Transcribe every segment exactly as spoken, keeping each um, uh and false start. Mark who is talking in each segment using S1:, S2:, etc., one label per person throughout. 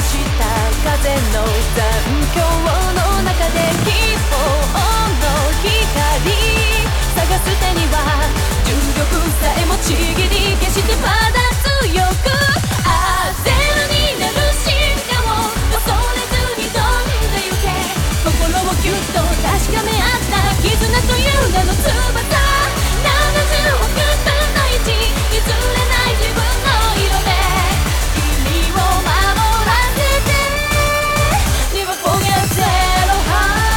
S1: した風の残響の中で希望の光探す手には重力さえもちぎり決してまだ強く焦るになる進化を恐れずに飛んでゆけ心をぎゅっと確かめ合った絆という名の翼ななじゅうおく分のいち譲れない自分の色で君を守らせて Never forget zero heart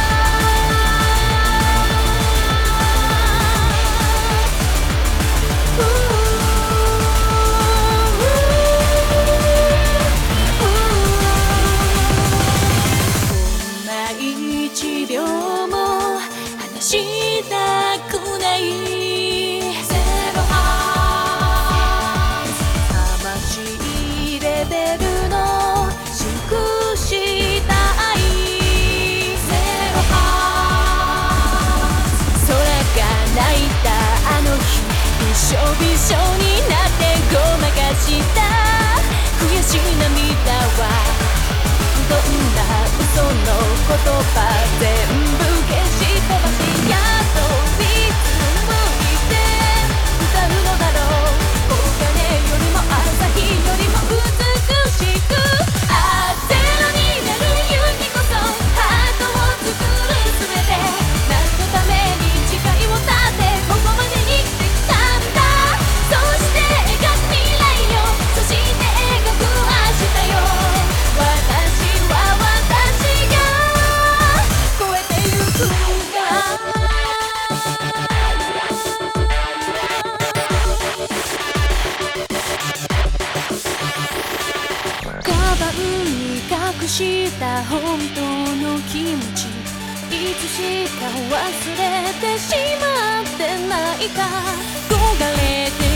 S1: こんな一秒も離したくないゼロハーツ魂レベルの祝した愛ゼロハーツ空が泣いたあの日びしょびしょになってごまかした悔しい涙はどんな嘘の言葉全部消し飛ばしやっとリズムにて歌うのだろうお金よりも朝日よりも美しくあゼロになる勇気こそハートを作るすべて何のために誓いを立てここまで生きてきたんだそして描く未来よそして描く明日よ私は私が超えてゆくんだカバンに隠した本当の気持ちいつしか忘れてしまってないか焦がれて